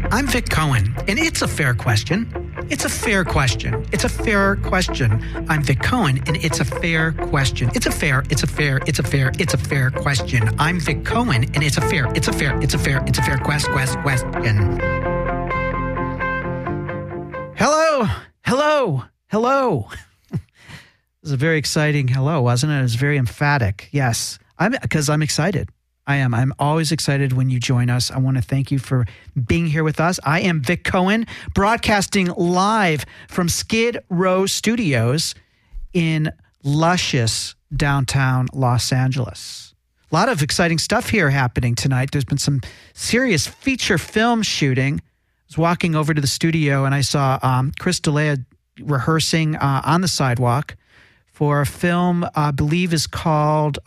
I'm Vic Cohen, and it's a fair question. It's a fair question. It's a fair question. I'm Vic Cohen, and it's a fair question. It's a fair question. I'm Vic Cohen, and it's a fair question. Hello. It was a very exciting hello, wasn't it? It was very emphatic. Yes, because I'm excited. I am. I'm always excited when you join us. I want to thank you for being here with us. I am Vic Cohen, broadcasting live from Skid Row Studios in luscious downtown Los Angeles. A lot of exciting stuff here happening tonight. There's been some serious feature film shooting. I was walking over to the studio and I saw Chris D'Elia rehearsing on the sidewalk for a film I believe is called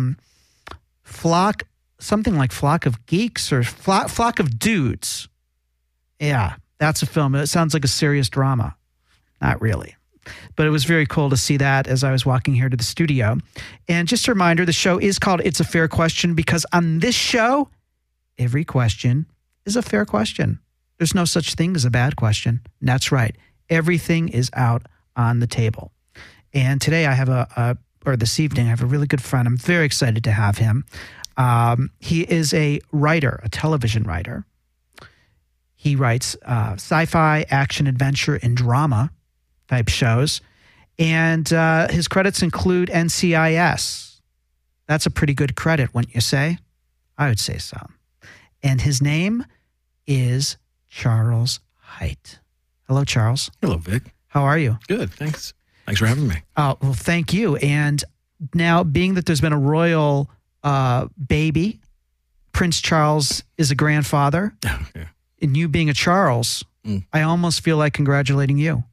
Flock of Geeks or Flock of Dudes. Yeah, that's a film. It sounds like a serious drama. Not really. But it was very cool to see that as I was walking here to the studio. And just a reminder, the show is called It's a Fair Question because on this show, every question is a fair question. There's no such thing as a bad question. And that's right. Everything is out on the table. And today I have this evening, I have a really good friend. I'm very excited to have him. He is a writer, a television writer. He writes sci-fi, action, adventure, and drama type shows. And his credits include NCIS. That's a pretty good credit, wouldn't you say? I would say so. And his name is Charles Hite. Hello, Charles. Hello, Vic. How are you? Good, thanks. Thanks for having me. Oh, well, thank you. And now, being that there's been a royal baby, Prince Charles is a grandfather, Yeah. and you being a Charles, I almost feel like congratulating you.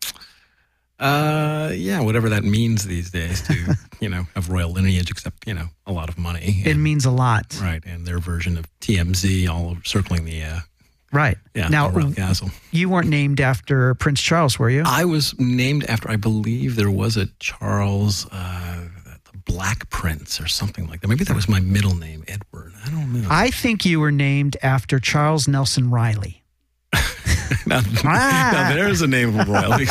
Yeah, whatever that means these days to, have royal lineage, except, a lot of money. It means a lot. Right, and their version of TMZ all circling the right. Yeah, now, the royal castle. You weren't named after Prince Charles, were you? I was named after, I believe there was a Charles, the Black Prince or something like that. Maybe that was my middle name, Edward. I don't know. I think you were named after Charles Nelson Riley. now there's a name of royalty,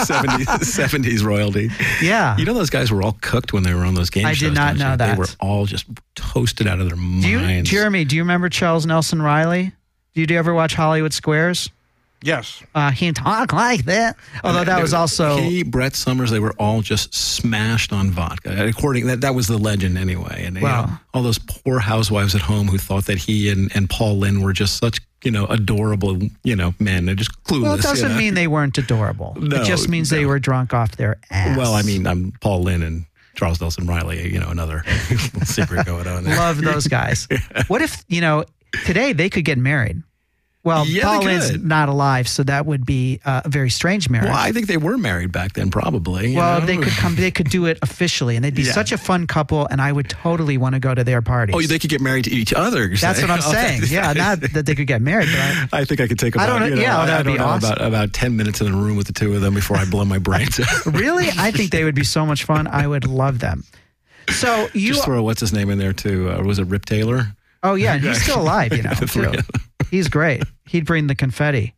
70s royalty. Yeah. You know those guys were all cooked when they were on those game shows. I did not know that. They were all just toasted out of their minds. Jeremy, do you remember Charles Nelson Riley? Did you ever watch Hollywood Squares? Yes. He talked like that. Although that was also... Brett Summers, they were all just smashed on vodka. That was the legend anyway. And all those poor housewives at home who thought that he and Paul Lynde were just such, adorable, men. They're just clueless. Well, it doesn't mean they weren't adorable. No, it just means they were drunk off their ass. Well, I mean, I'm Paul Lynde and Charles Nelson Riley, another secret going on there. Love those guys. What if, today they could get married? Well, yeah, Paul Lynde's not alive, so that would be a very strange marriage. Well, I think they were married back then, probably. Well, they could do it officially, and they'd be such a fun couple, and I would totally want to go to their parties. Oh, they could get married to each other. That's what I'm saying. Yeah, not that they could get married, but I think I could take about, that'd be awesome. about 10 minutes in a room with the two of them before I blow my brains out. Really? I think they would be so much fun. I would love them. So you just throw what's his name in there too? Was it Rip Taylor? Oh yeah, and he's still alive, too. He's great. He'd bring the confetti.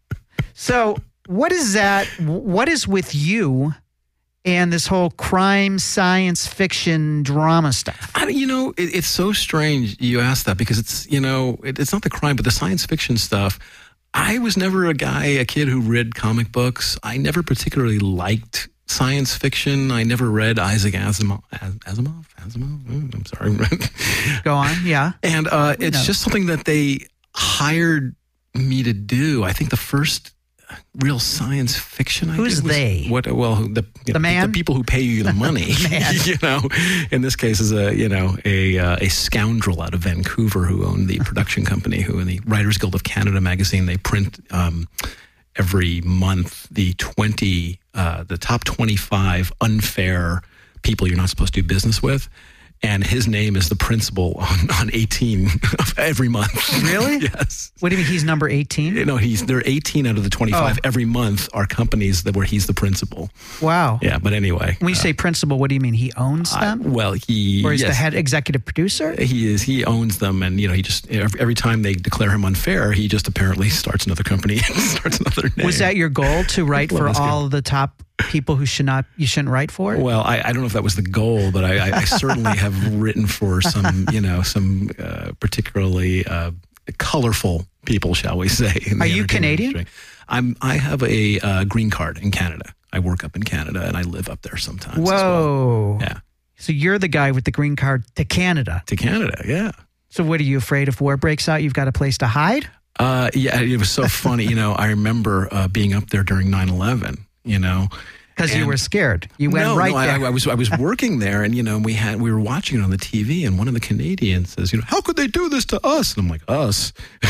So what is that? What is with you and this whole crime, science fiction, drama stuff? It's so strange you ask that because it's, it's not the crime, but the science fiction stuff. I was never a kid who read comic books. I never particularly liked science fiction. I never read Isaac Asimov. I'm sorry. Go on. Yeah. And it's just something that they hired me to do. I think the first real science fiction I Who's did was, they? The man? The people who pay you the money. In this case is a scoundrel out of Vancouver who owned the production company, who in the Writers Guild of Canada magazine, they print every month the top 25 unfair people you're not supposed to do business with. And his name is the principal on 18 of every month. Really? Yes. What do you mean he's number 18? No, there are 18 out of the 25 every month are companies where he's the principal. Wow. Yeah, but anyway. When you say principal, what do you mean? He owns them? Well, Or he's the head executive producer? He is. He owns them, and he just every time they declare him unfair, he just apparently starts another company and starts another name. Was that your goal to write for all the top people you shouldn't write for? Well, I don't know if that was the goal, but I certainly have written for some particularly colorful people, shall we say. Are you Canadian? Industry. I have a green card in Canada. I work up in Canada and I live up there sometimes. Whoa. As well. Yeah. So you're the guy with the green card to Canada. To Canada, yeah. So what are you afraid if war breaks out? You've got a place to hide? Yeah, it was so funny. I remember being up there during 9/11. Because you were scared. You went there. I was working there, and we were watching it on the TV, and one of the Canadians says, how could they do this to us? And I'm like, us?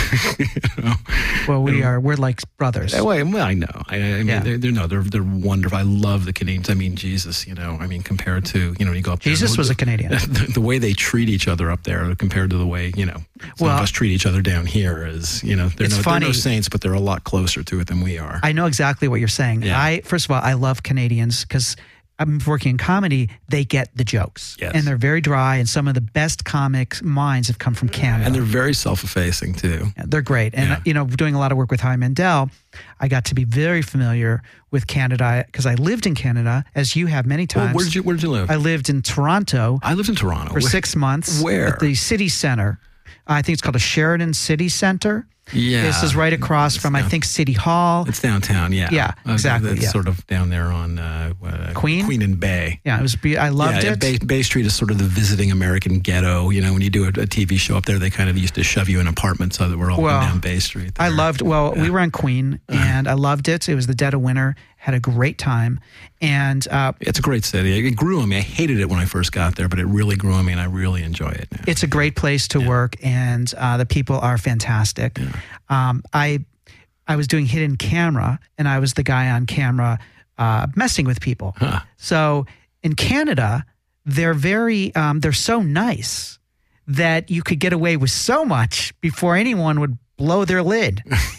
Well, we're like brothers. Well, I know. I mean, they're wonderful. I love the Canadians. I mean, Jesus, compared to you go up there. Jesus was a Canadian. The way they treat each other up there compared to the way some of us treat each other down here is they're no saints, but they're a lot closer to it than we are. I know exactly what you're saying. Yeah. First of all, I love Canadians because I'm working in comedy. They get the jokes, and they're very dry. And some of the best comic minds have come from Canada, and they're very self-effacing too. Yeah, they're great. And doing a lot of work with Howie Mandel, I got to be very familiar with Canada because I lived in Canada, as you have many times. Well, where did you live? I lived in Toronto. I lived in Toronto for 6 months. Where? At the city center. I think it's called a Sheridan City Center. Yeah. This is right across from, I think, City Hall. It's downtown, yeah. Yeah, exactly. It's sort of down there on Queen and Bay. Yeah, I loved it. Bay Street is sort of the visiting American ghetto. When you do a TV show up there, they kind of used to shove you in apartments so that we're all down Bay Street there. We were on Queen, and I loved it. It was the dead of winter. Had a great time. And it's a great city. It grew on me. I hated it when I first got there, but it really grew on me, and I really enjoy it now. It's a great place to work, and the people are fantastic. Yeah. I was doing hidden camera, and I was the guy on camera messing with people. Huh. So in Canada, they're they're so nice that you could get away with so much before anyone would blow their lid.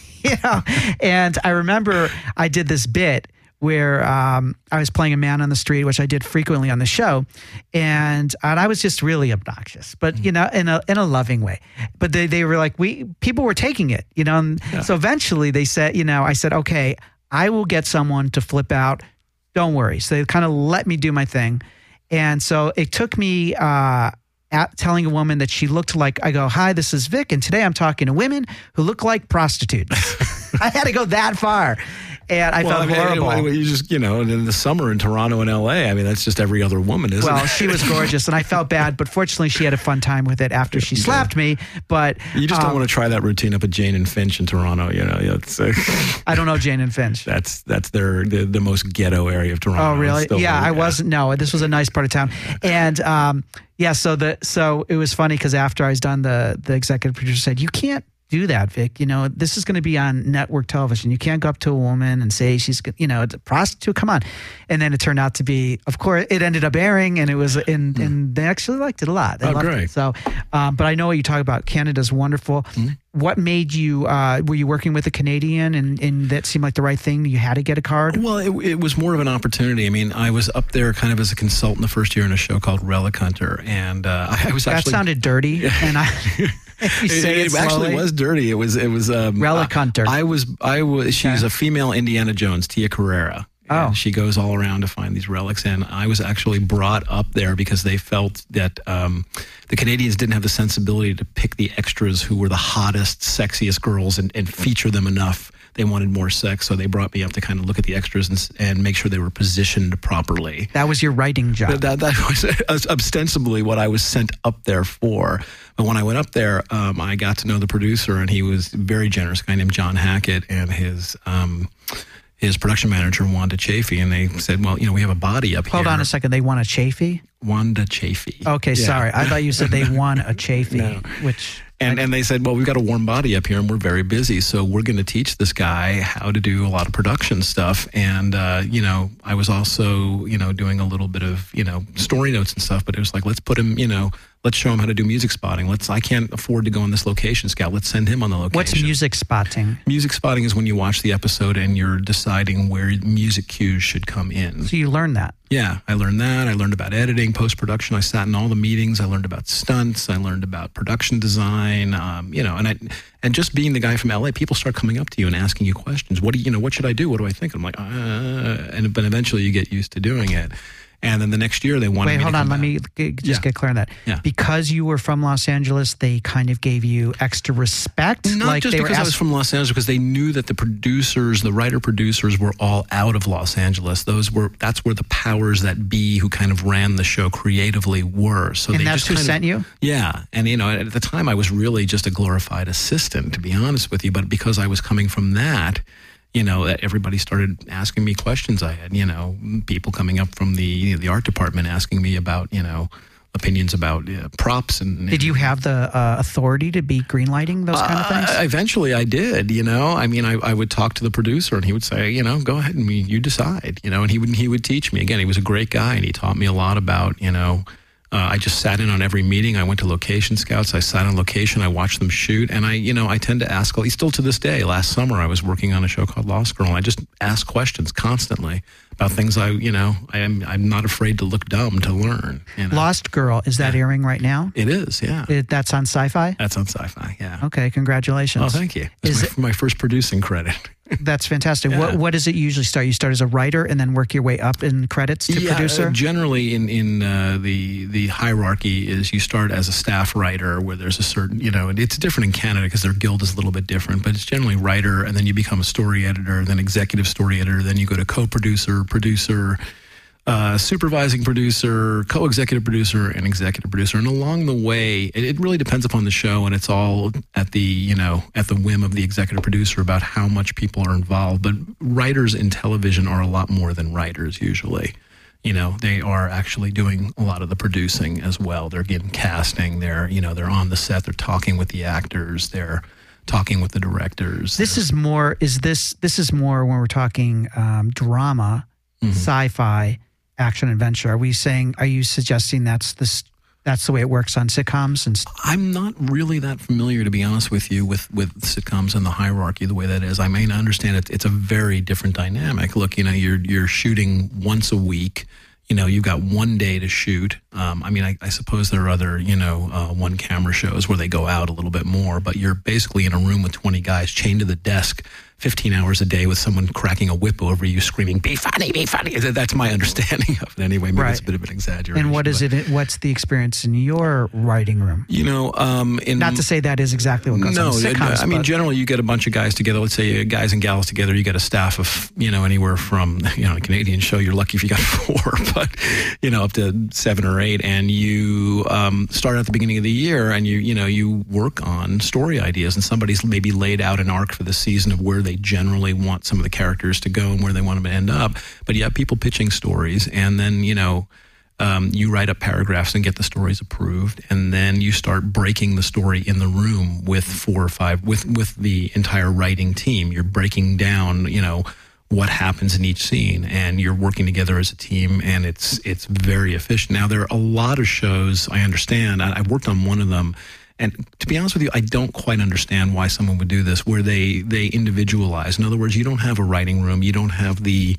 And I remember I did this bit where I was playing a man on the street, which I did frequently on the show, and I was just really obnoxious, but in a loving way. But they were like, people were taking it, So eventually they said, I said, okay, I will get someone to flip out. Don't worry. So they kind of let me do my thing, and so it took me telling a woman that she looked like, I go, hi, this is Vic, and today I'm talking to women who look like prostitutes. I had to go that far. And I felt horrible. You just, in the summer in Toronto and LA, that's just every other woman, isn't it? Well, she was gorgeous, and I felt bad, but fortunately she had a fun time with it after she slapped me. But you just don't want to try that routine up at Jane and Finch in Toronto, It's, I don't know Jane and Finch. That's the most ghetto area of Toronto. Oh, really? Yeah, I wasn't. No, this was a nice part of town. And so it was funny because after I was done, the executive producer said, "You can't do that, Vic. This is going to be on network television. You can't go up to a woman and say she's, it's a prostitute. Come on." And then it turned out to be, of course, it ended up airing, and it was and they actually liked it a lot. They loved great. It. So, but I know what you talk about. Canada's wonderful. Mm-hmm. What made you, were you working with a Canadian and that seemed like the right thing? You had to get a card? Well, it was more of an opportunity. I was up there kind of as a consultant the first year in a show called Relic Hunter. And I was actually... That sounded dirty. And you say it actually was dirty. It was Relic Hunter. She's a female Indiana Jones, Tia Carrera. And she goes all around to find these relics. And I was actually brought up there because they felt that the Canadians didn't have the sensibility to pick the extras who were the hottest, sexiest girls and feature them enough. They wanted more sex, so they brought me up to kind of look at the extras and make sure they were positioned properly. That was your writing job. That was ostensibly what I was sent up there for. But when I went up there, I got to know the producer, and he was very generous, a guy named John Hackett, and his production manager, Wanda Chafee, and they said, well, we have a body up here. Hold on a second. They want a Chafee? Wanda Chafee. Okay, sorry. I thought you said they won a Chafee, no. which... And they said, well, we've got a warm body up here and we're very busy. So we're going to teach this guy how to do a lot of production stuff. And, I was also, doing a little bit of, story notes and stuff, but it was like, let's put him, let's show him how to do music spotting. I can't afford to go on this location scout. Let's send him on the location. What's music spotting? Music spotting is when you watch the episode and you're deciding where music cues should come in. So you learn that. Yeah, I learned that. I learned about editing, post-production. I sat in all the meetings. I learned about stunts. I learned about production design. And just being the guy from LA, people start coming up to you and asking you questions. What should I do? What do I think? I'm like, but eventually you get used to doing it. And then the next year they wanted me to hold on. Let me just get clear on that. Yeah. Because you were from Los Angeles, they kind of gave you extra respect? Not just because I was from Los Angeles, because they knew that the writer-producers were all out of Los Angeles. That's where the powers that be who kind of ran the show creatively were. So and that's who sent you? Yeah. And, at the time I was really just a glorified assistant, to be honest with you. But because I was coming from that, everybody started asking me questions. I had, people coming up from the art department asking me about, opinions about props. And did you have the authority to be greenlighting those kind of things? Eventually I did, I would talk to the producer and he would say, go ahead and you decide, and he would teach me. Again, he was a great guy and he taught me a lot about, I just sat in on every meeting. I went to location scouts. I sat on location. I watched them shoot. And I tend to ask, still to this day, last summer I was working on a show called Lost Girl. And I just ask questions constantly about things I'm not afraid to look dumb to learn. Lost Girl, is that airing right now? It is, yeah. That's on Sci-Fi? That's on Sci-Fi, yeah. Okay, congratulations. Oh, thank you. It's my first producing credit. That's fantastic. Yeah. What does it usually start? You start as a writer and then work your way up in credits to producer? Generally in the hierarchy is you start as a staff writer where there's a certain, it's different in Canada because their guild is a little bit different, but it's generally writer and then you become a story editor, then executive story editor, then you go to co-producer, producer, supervising producer, co-executive producer, and executive producer. And along the way, it really depends upon the show, and it's all at the whim of the executive producer about how much people are involved. But writers in television are a lot more than writers usually. They are actually doing a lot of the producing as well. They're getting casting. They're on the set. They're talking with the actors. They're talking with the directors. This is more when we're talking drama, sci-fi, action adventure. Are you suggesting that's the way it works on sitcoms? I'm not really that familiar, to be honest with you, with sitcoms and the hierarchy the way that is. I may not understand it. It's a very different dynamic. Look, you're shooting once a week. You've got one day to shoot. I suppose there are other, one camera shows where they go out a little bit more, but you're basically in a room with 20 guys chained to the desk 15 hours a day with someone cracking a whip over you screaming, be funny, be funny. That's my understanding of it anyway. Maybe it's a bit of an exaggeration. And what's the experience in your writing room? Not to say that is exactly what goes on sitcoms. Generally you get a bunch of guys together. Let's say guys and gals together. You get a staff of, anywhere from, a Canadian show, you're lucky if you got 4, but, up to 7 or 8. And you start at the beginning of the year and you work on story ideas, and somebody's maybe laid out an arc for the season of where they generally want some of the characters to go and where they want them to end up. But you have people pitching stories, and then, you write up paragraphs and get the stories approved, and then you start breaking the story in the room with 4 or 5, with the entire writing team. You're breaking down, what happens in each scene, and you're working together as a team, and it's very efficient. Now, there are a lot of shows, I understand. I worked on one of them, and to be honest with you, I don't quite understand why someone would do this, where they individualize. In other words, you don't have a writing room. You don't have the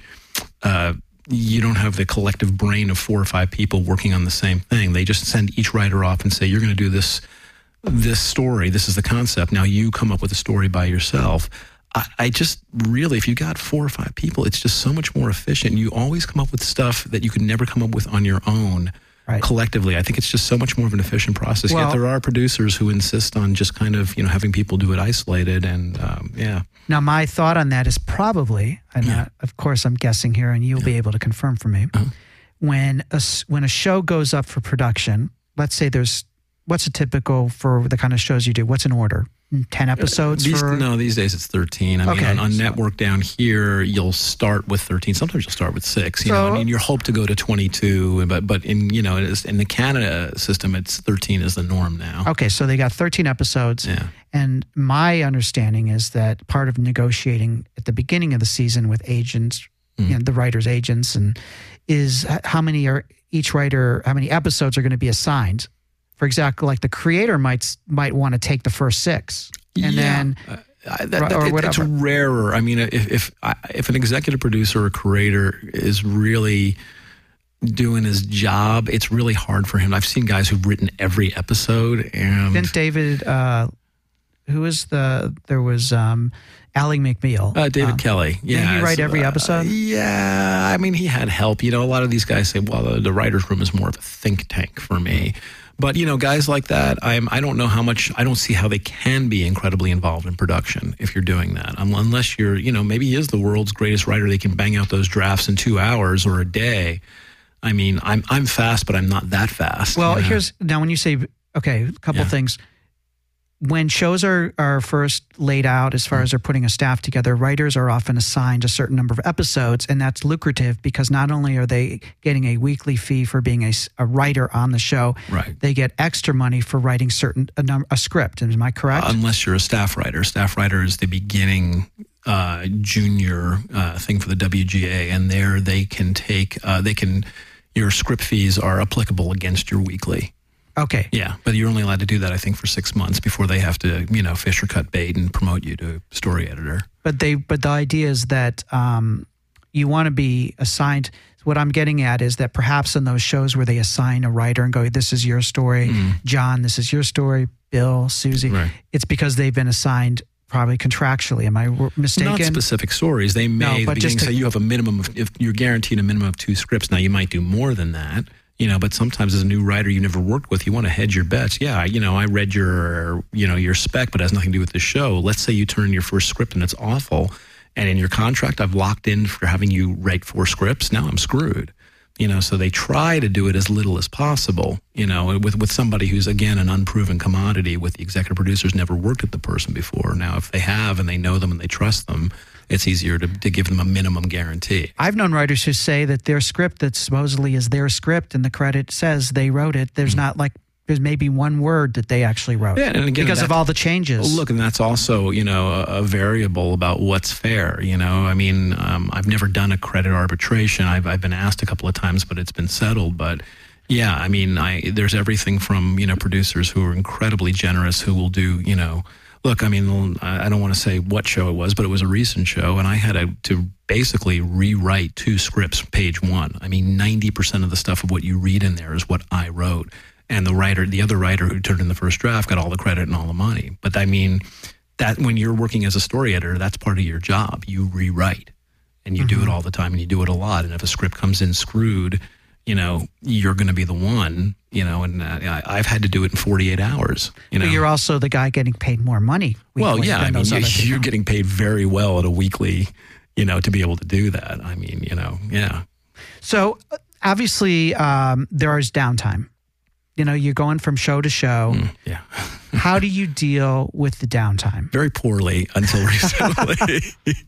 collective brain of 4 or 5 people working on the same thing. They just send each writer off and say, you're going to do this story. This is the concept. Now you come up with a story by yourself. I just really, if you got 4 or 5 people, it's just so much more efficient. You always come up with stuff that you could never come up with on your own. Right. Collectively, I think it's just so much more of an efficient process. Yet there are producers who insist on just kind of, having people do it isolated, and Now, my thought on that is probably, and of course I'm guessing here, and you'll be able to confirm for me, when a show goes up for production, let's say there's what's a typical for the kind of shows you do? What's in order? 10 episodes? These days it's 13. I mean, on network down here, you'll start with 13. Sometimes you'll start with 6. You know, I mean, you hope to go to 22, but in in the Canada system, it's 13 is the norm now. Okay, so they got 13 episodes. Yeah. And my understanding is that part of negotiating at the beginning of the season with agents, the writers' agents, and is how many episodes are going to be assigned. For example, like the creator might want to take the first 6, and then or whatever. It's rarer. I mean, if an executive producer or creator is really doing his job, it's really hard for him. I've seen guys who've written every episode, and didn't David? There was Ally McBeal. David Kelly. Yeah. Did he write every episode? Yeah. I mean, he had help. You know, a lot of these guys say, well, the writer's room is more of a think tank for me. But, guys like that, I don't know how much, I don't see how they can be incredibly involved in production if you're doing that. Unless you're, maybe he is the world's greatest writer. They can bang out those drafts in 2 hours or a day. I mean, I'm fast, but I'm not that fast. Well, now when you say, a couple things. When shows are first laid out, as far as they're putting a staff together, writers are often assigned a certain number of episodes, and that's lucrative because not only are they getting a weekly fee for being a writer on the show, right. They get extra money for writing a script. Am I correct? Unless you're a staff writer. Staff writer is the beginning junior thing for the WGA, and there they can take your script fees are applicable against your weekly. Okay. Yeah, but you're only allowed to do that, I think, for 6 months before they have to, fish or cut bait and promote you to story editor. But the idea is that you want to be assigned. What I'm getting at is that perhaps in those shows where they assign a writer and go, "This is your story, John. This is your story, Bill, Susie." Right. It's because they've been assigned probably contractually. Am I mistaken? Not specific stories. They may at the beginning say you have a minimum of, if you're guaranteed a minimum of 2 scripts. Now you might do more than that. But sometimes as a new writer you never worked with, you want to hedge your bets. Yeah, I read your spec, but it has nothing to do with the show. Let's say you turn in your first script and it's awful, and in your contract I've locked in for having you write 4 scripts. Now I'm screwed. So they try to do it as little as possible, with somebody who's, again, an unproven commodity, with the executive producers never worked with the person before. Now, if they have and they know them and they trust them, it's easier to give them a minimum guarantee. I've known writers who say that their script that supposedly is their script and the credit says they wrote it, there's not there's maybe one word that they actually wrote. Yeah, and again, because of all the changes. Look, and that's also, a variable about what's fair. I mean, I've never done a credit arbitration. I've been asked a couple of times, but it's been settled. But yeah, I mean, there's everything from, producers who are incredibly generous who will do, look, I mean, I don't want to say what show it was, but it was a recent show, and I had to basically rewrite 2 scripts, page 1. I mean, 90% of the stuff of what you read in there is what I wrote. And the other writer who turned in the first draft got all the credit and all the money. But I mean, that when you're working as a story editor, that's part of your job. You rewrite, and you do it all the time, and you do it a lot. And if a script comes in screwed, you're going to be the one, and I've had to do it in 48 hours. But you're also the guy getting paid more money. Well, yeah, I mean, you're getting paid very well at a weekly, to be able to do that. I mean, yeah. So obviously there is downtime. You're going from show to show. Yeah. How do you deal with the downtime? Very poorly until recently.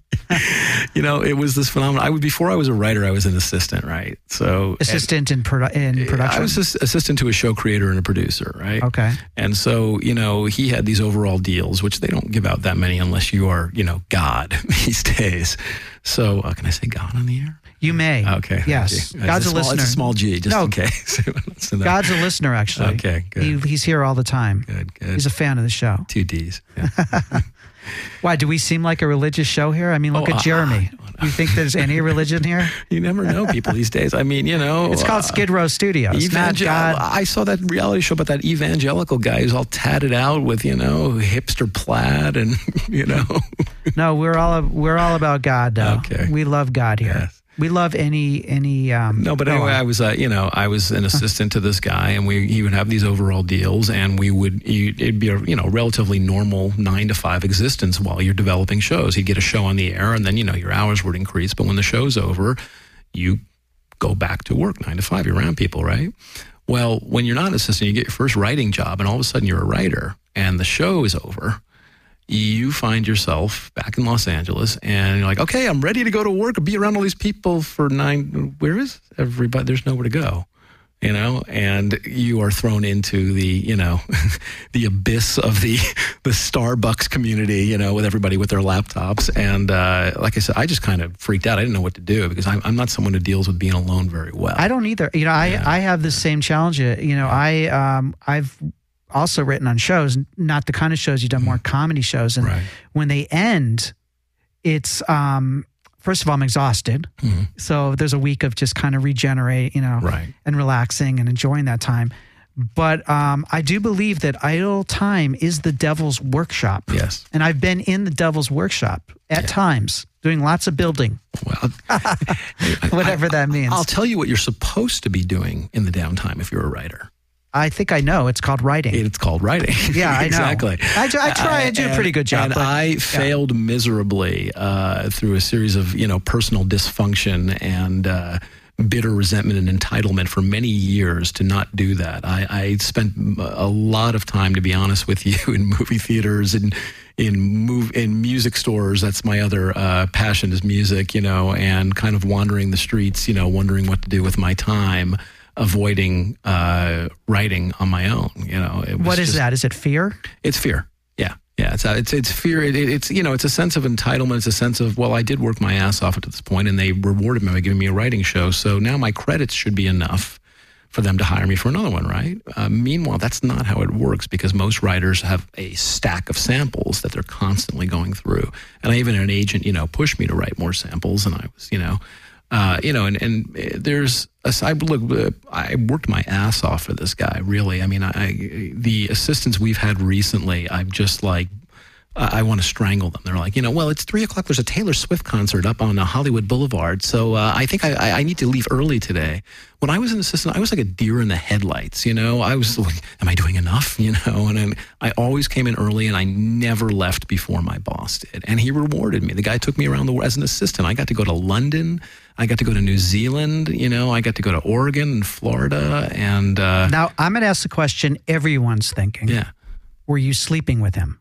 It was this phenomenon. Before I was a writer, I was an assistant, right? So assistant in production. I was assistant to a show creator and a producer, right? Okay. And so he had these overall deals, which they don't give out that many unless you are God these days. So can I say God on the air? You may. Okay. Yes. God's a listener. It's a small G, just in case. God's a listener, actually. Okay, good. He's here all the time. Good. He's a fan of the show. 2 Ds. Yeah. Why, do we seem like a religious show here? I mean, look at Jeremy. You think there's any religion here? You never know people these days. I mean, It's called Skid Row Studios. I saw that reality show about that evangelical guy who's all tatted out with, hipster plaid and, No, we're all about God, though. Okay. We love God here. Yes. We love any. No, but anyway, I was I was an assistant to this guy, and he would have these overall deals, and it'd be a relatively normal 9 to 5 existence while you're developing shows. He'd get a show on the air, and then your hours would increase. But when the show's over, you go back to work 9 to 5. You're around people, right? Well, when you're not an assistant, you get your first writing job, and all of a sudden you're a writer, and the show is over. You find yourself back in Los Angeles, and you're like, okay, I'm ready to go to work and be around all these people for 9. Where is everybody? There's nowhere to go, and you are thrown into the, the abyss of the Starbucks community, with everybody with their laptops. And like I said, I just kind of freaked out. I didn't know what to do because I'm not someone who deals with being alone very well. I don't either. I have the same challenge. I've also written on shows, not the kind of shows you've done, more comedy shows. And when they end, it's, first of all, I'm exhausted. Mm-hmm. So there's a week of just kind of regenerate, and relaxing and enjoying that time. But I do believe that idle time is the devil's workshop. Yes. And I've been in the devil's workshop at times, doing lots of building. Well, whatever that means. I'll tell you what you're supposed to be doing in the downtime if you're a writer. I think I know. It's called writing. It's called writing. Yeah, I know. Exactly. I try. I do a pretty good job. And I failed miserably through a series of, personal dysfunction and bitter resentment and entitlement for many years to not do that. I spent a lot of time, to be honest with you, in movie theaters and in music stores. That's my other passion, is music, and kind of wandering the streets, wondering what to do with my time, avoiding writing on my own. What is that? Is it fear? It's fear. Yeah. It's fear. It's it's a sense of entitlement. It's a sense of, well, I did work my ass off to this point, and they rewarded me by giving me a writing show. So now my credits should be enough for them to hire me for another one, right? Meanwhile, that's not how it works, because most writers have a stack of samples that they're constantly going through. And I even had an agent, push me to write more samples, and I was, and there's I worked my ass off for this guy, really. I mean, the assistants we've had recently, I'm just like, I want to strangle them. They're like, well, it's 3:00. There's a Taylor Swift concert up on Hollywood Boulevard. So I think I need to leave early today. When I was an assistant, I was like a deer in the headlights. I was like, am I doing enough? And I always came in early, and I never left before my boss did. And he rewarded me. The guy took me around the world as an assistant. I got to go to London. I got to go to New Zealand. I got to go to Oregon and Florida. And now I'm going to ask the question everyone's thinking. Yeah. Were you sleeping with him?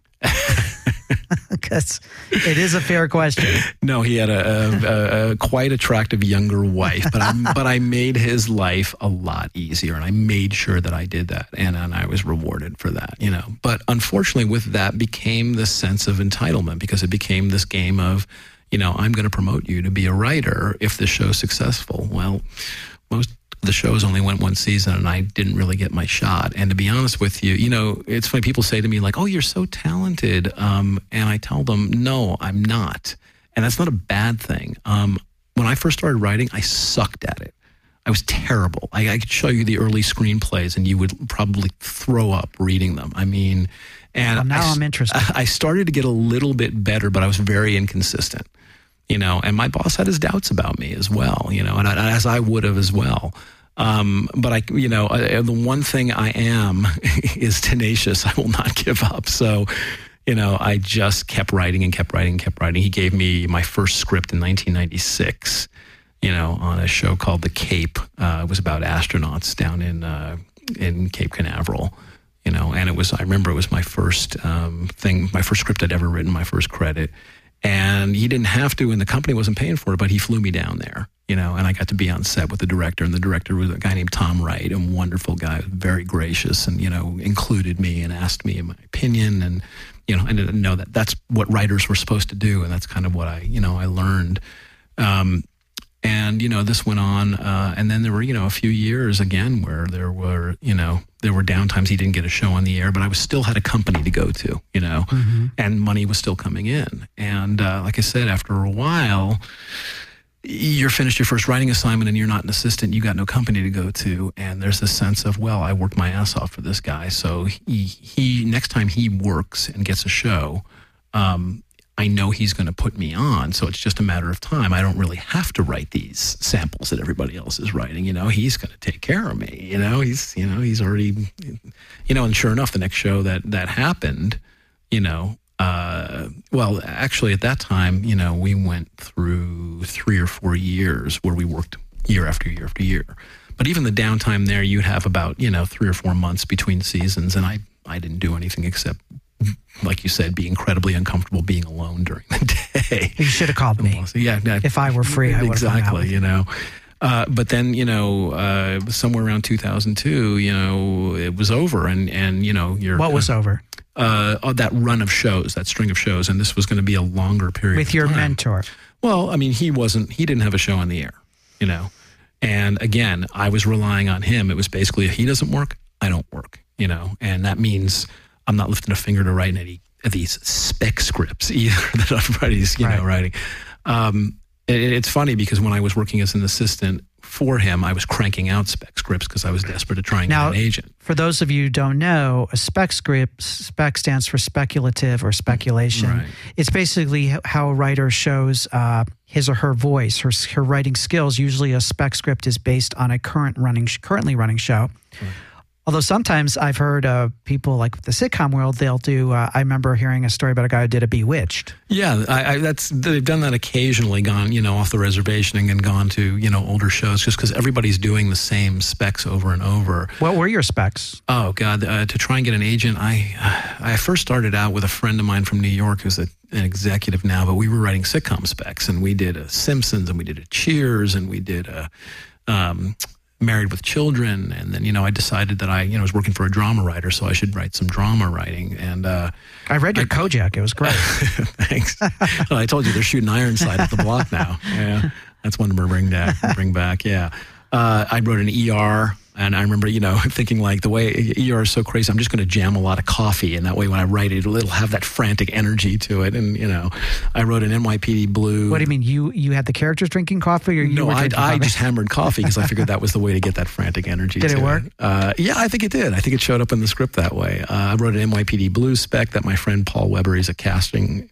Because it is a fair question. No, he had a quite attractive younger wife, but I made his life a lot easier, and I made sure that I did that, and I was rewarded for that, But unfortunately, with that became this sense of entitlement, because it became this game of, I'm going to promote you to be a writer if the show's successful. Well, most the shows only went one season, and I didn't really get my shot. And to be honest with you, it's funny, people say to me like, oh, you're so talented. And I tell them, no, I'm not. And that's not a bad thing. When I first started writing, I sucked at it. I was terrible. I could show you the early screenplays, and you would probably throw up reading them. I mean, and now I'm interested. I started to get a little bit better, but I was very inconsistent. And my boss had his doubts about me as well, and as I would have as well. But the one thing I am is tenacious. I will not give up. So, I just kept writing and kept writing and kept writing. He gave me my first script in 1996, on a show called The Cape. It was about astronauts down in Cape Canaveral. And I remember it was my first my first script I'd ever written, my first credit. And he didn't have to, and the company wasn't paying for it, but he flew me down there, and I got to be on set with the director, and the director was a guy named Tom Wright, a wonderful guy, very gracious, and, included me and asked me my opinion, and, I didn't know that that's what writers were supposed to do, and that's kind of what I learned. And, this went on, and then there were, a few years again where there were downtimes he didn't get a show on the air, but I still had a company to go to, Mm-hmm. and money was still coming in. And like I said, after a while, you're finished your first writing assignment and you're not an assistant, you got no company to go to. And there's this sense of, well, I worked my ass off for this guy. So he next time he works and gets a show, I know he's going to put me on, so it's just a matter of time. I don't really have to write these samples that everybody else is writing. He's going to take care of me. He's already, and sure enough, the next show that happened, well, actually at that time, we went through 3 or 4 years where we worked year after year after year. But even the downtime there, you'd have about 3 or 4 months between seasons, and I didn't do anything except, like you said, be incredibly uncomfortable being alone during the day. You should have called me. Yeah, if I were free, I would have hung out with you. But then, somewhere around 2002, it was over, and what was over? That run of shows, that string of shows, and this was going to be a longer period with your mentor. Well, I mean, he didn't have a show on the air, and again, I was relying on him. It was basically, if he doesn't work, I don't work, and that means I'm not lifting a finger to write any of these spec scripts either that everybody's, writing. It's funny because when I was working as an assistant for him, I was cranking out spec scripts because I was desperate to try and get an agent. For those of you who don't know, a spec script, spec stands for speculative or speculation. Right. It's basically how a writer shows his or her voice, her writing skills. Usually a spec script is based on a currently running show. Right. Although sometimes I've heard people like the sitcom world, they'll do, I remember hearing a story about a guy who did a Bewitched. Yeah, they've done that occasionally, gone, off the reservation and gone to, older shows just because everybody's doing the same specs over and over. What were your specs? Oh, God, to try and get an agent, I first started out with a friend of mine from New York who's an executive now, but we were writing sitcom specs, and we did a Simpsons, and we did a Cheers, and we did a... Married with Children, and then I decided that I was working for a drama writer, so I should write some drama writing. And I read your Kojak; it was great. Thanks. Well, I told you they're shooting Ironside at the block now. Yeah, that's one to bring back. Yeah, I wrote an ER. And I remember, thinking like the way ER is so crazy, I'm just going to jam a lot of coffee. And that way when I write it, it'll have that frantic energy to it. And, I wrote an NYPD Blue. What do you mean? You had the characters drinking coffee or you were drinking coffee? I just hammered coffee because I figured that was the way to get that frantic energy. Did it work? Yeah, I think it did. I think it showed up in the script that way. I wrote an NYPD Blue spec that my friend Paul Weber, he's a casting...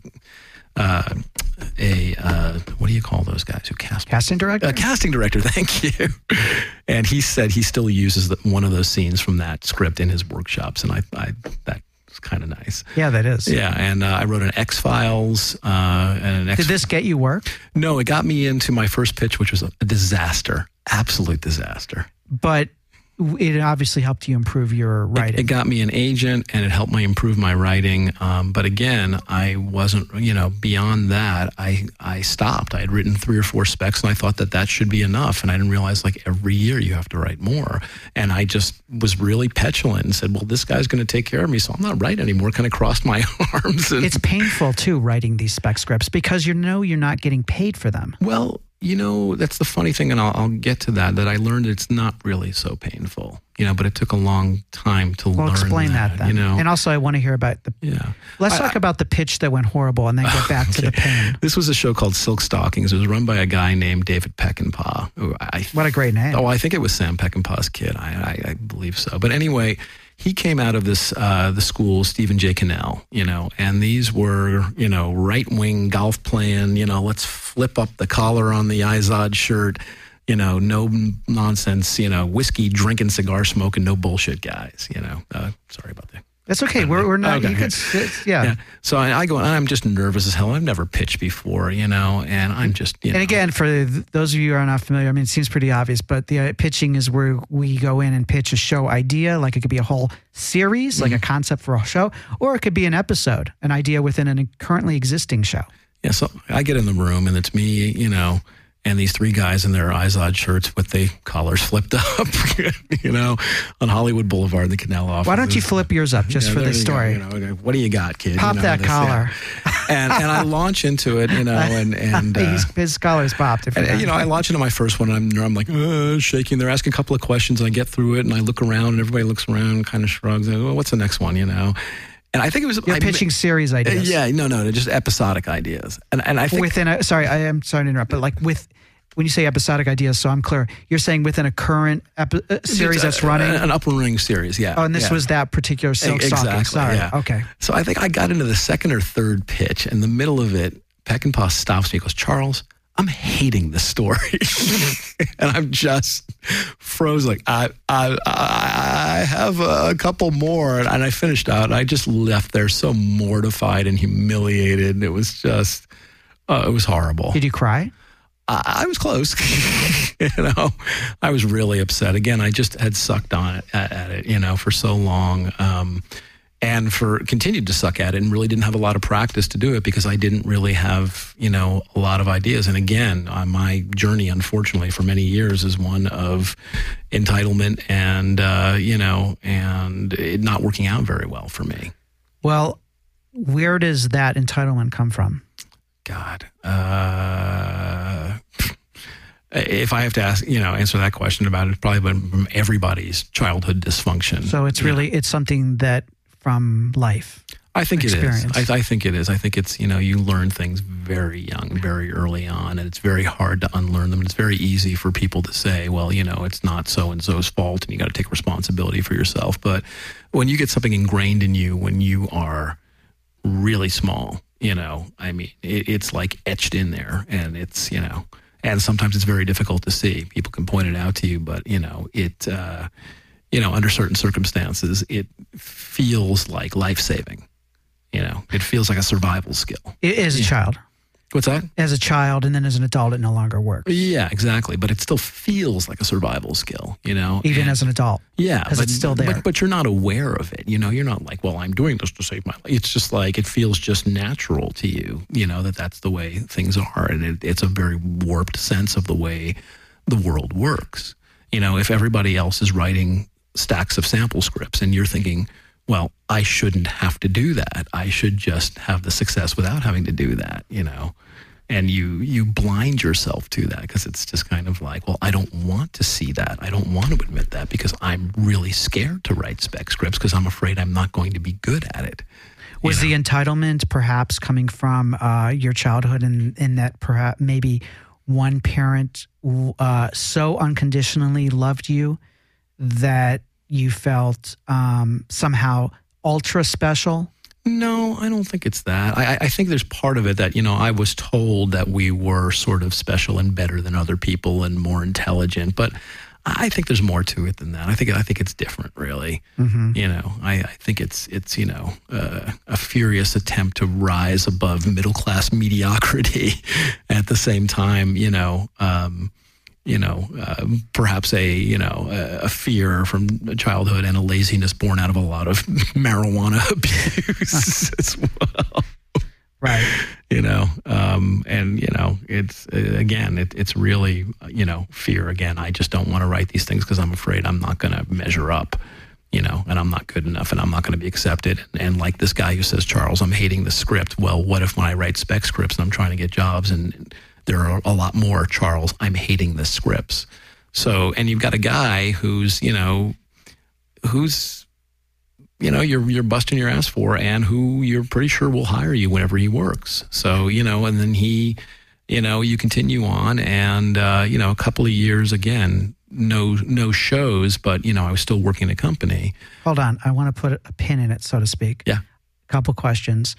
what do you call those guys who cast? Casting director? Casting director, thank you. And he said he still uses one of those scenes from that script in his workshops, and I that's kind of nice. Yeah, that is. Yeah, and I wrote an X-Files. Did this get you work? No, it got me into my first pitch, which was a disaster, absolute disaster. But it obviously helped you improve your writing. It got me an agent, and it helped me improve my writing. But again, I wasn't, beyond that, I stopped. I had written 3 or 4 specs, and I thought that should be enough. And I didn't realize, every year you have to write more. And I just was really petulant and said, well, this guy's going to take care of me, so I'm not writing anymore. Kind of crossed my arms. It's painful, too, writing these spec scripts, because you're not getting paid for them. Well, that's the funny thing, and I'll get to that I learned it's not really so painful, but it took a long time to learn that. Well, explain that then. And also I want to hear about the... Yeah. Let's talk about the pitch that went horrible and then get back to the pain. This was a show called Silk Stockings. It was run by a guy named David Peckinpah. What a great name. Oh, I think it was Sam Peckinpah's kid. I believe so. But anyway... He came out of this the school, Stephen J. Cannell, and these were, right-wing golf playing, let's flip up the collar on the Izod shirt, no nonsense, whiskey drinking, cigar smoking, no bullshit guys, sorry about that. That's okay. We're not. Okay. Yeah. So I go, and I'm just nervous as hell. I've never pitched before, and I'm just. And again, for those of you who are not familiar, I mean, it seems pretty obvious, but the pitching is where we go in and pitch a show idea. Like it could be a whole series, like a concept for a show, or it could be an episode, an idea within a currently existing show. Yeah. So I get in the room, and it's me, and these 3 guys in their Izod shirts with the collars flipped up, on Hollywood Boulevard in the Canal office. Why don't you flip yours up just for the story? What do you got, kid? Pop that collar. And I launch into it, and his collar's popped. I launch into my first one, and I'm like shaking. They're asking a couple of questions, and I get through it, and I look around, and everybody looks around, and kind of shrugs. And, well, what's the next one? And I think it was... You're pitching series ideas. Yeah, no, just episodic ideas. And I think... Sorry, I am sorry to interrupt, but when you say episodic ideas, so I'm clear, you're saying within a current series that's running? An up-and-running series, yeah. Oh, and this was that particular Silk Stocking. Exactly, sorry, yeah. Okay. So I think I got into the second or third pitch, and in the middle of it, Peckinpah stops me and goes, Charles, I'm hating this story. And I'm just froze like, I have a couple more. And I finished out, and I just left there so mortified and humiliated. It was just, it was horrible. Did you cry? I was close. I was really upset. Again, I just had sucked on at it, for so long. And continued to suck at it and really didn't have a lot of practice to do it because I didn't really have, a lot of ideas. And again, my journey, unfortunately, for many years is one of entitlement and, and it not working out very well for me. Well, where does that entitlement come from? God. If I have to answer that question about it, it's probably been from everybody's childhood dysfunction. So it's really, it's something that from life. I think experience. It is. I think it is. I think it's, you learn things very young, very early on, and it's very hard to unlearn them. And it's very easy for people to say, well, it's not so-and-so's fault and you got to take responsibility for yourself. But when you get something ingrained in you when you are really small, it's like etched in there and it's, and sometimes it's very difficult to see. People can point it out to you, but, under certain circumstances, it feels like life-saving. It feels like a survival skill. As a child. What's that? As a child, and then as an adult, it no longer works. Yeah, exactly. But it still feels like a survival skill, Even as an adult. Yeah. Because it's still there. But you're not aware of it. You're not like, well, I'm doing this to save my life. It's just like, it feels just natural to you, that's the way things are. And it's a very warped sense of the way the world works. If everybody else is writing stacks of sample scripts and you're thinking, well, I shouldn't have to do that. I should just have the success without having to do that, and you blind yourself to that because it's just kind of like, well, I don't want to see that. I don't want to admit that because I'm really scared to write spec scripts because I'm afraid I'm not going to be good at it. Was the entitlement perhaps coming from your childhood in that perhaps maybe one parent so unconditionally loved you that you felt somehow ultra special? No, I don't think it's that. I think there's part of it that, I was told that we were sort of special and better than other people and more intelligent, but I think there's more to it than that. I think it's different, really. Mm-hmm. I think it's a furious attempt to rise above middle-class mediocrity at the same time, perhaps a fear from childhood and a laziness born out of a lot of marijuana abuse as well. Right. It's really, fear again. I just don't want to write these things because I'm afraid I'm not going to measure up, and I'm not good enough and I'm not going to be accepted. And like this guy who says, Charles, I'm hating the script. Well, what if when I write spec scripts and I'm trying to get jobs and there are a lot more, Charles, I'm hating the scripts. So, and you've got a guy who's you're busting your ass for and who you're pretty sure will hire you whenever he works. So, and then he, you continue on and, a couple of years again, no shows, but, I was still working at a company. Hold on. I want to put a pin in it, so to speak. Yeah. A couple questions.